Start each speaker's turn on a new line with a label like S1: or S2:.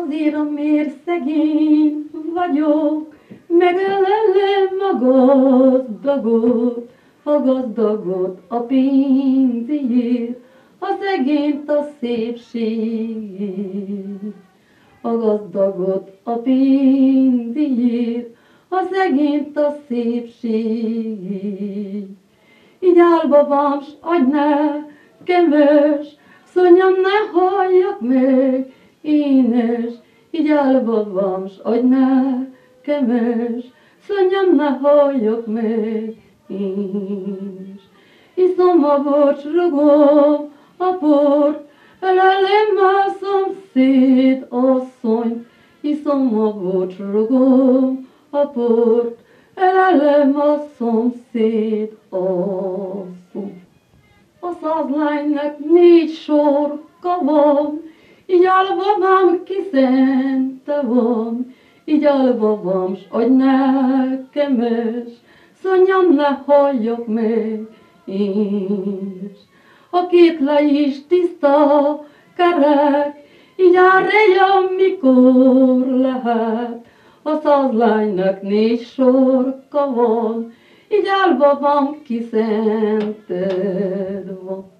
S1: azért, mert szegény vagyok, megölelem a gazdagot, a pénzért, a szegényt a szépségért. A gazdagot a pénzért, a szegényt a szépségért. Így állva van, s adj nekem, szonyam, ne halljak meg, énes. Így állva van, s adj nekem, szonyam, ne halljak meg, énes. Iszom a bort, rugom a port, ölelem a szomszéd asszonyt. Iszom a bort, rugom a port, ölelem a szomszéd asszonyt. A 100 lánynak 4 sorka van, így állva van, ki szente van. Így állva van, s adj nekem, szonyam, ne halljak meg, én. A 2 le is tiszta kerek, így árja, mikor lehet. A 100 lánynak 4 sorka van, így állva van, ki szented van.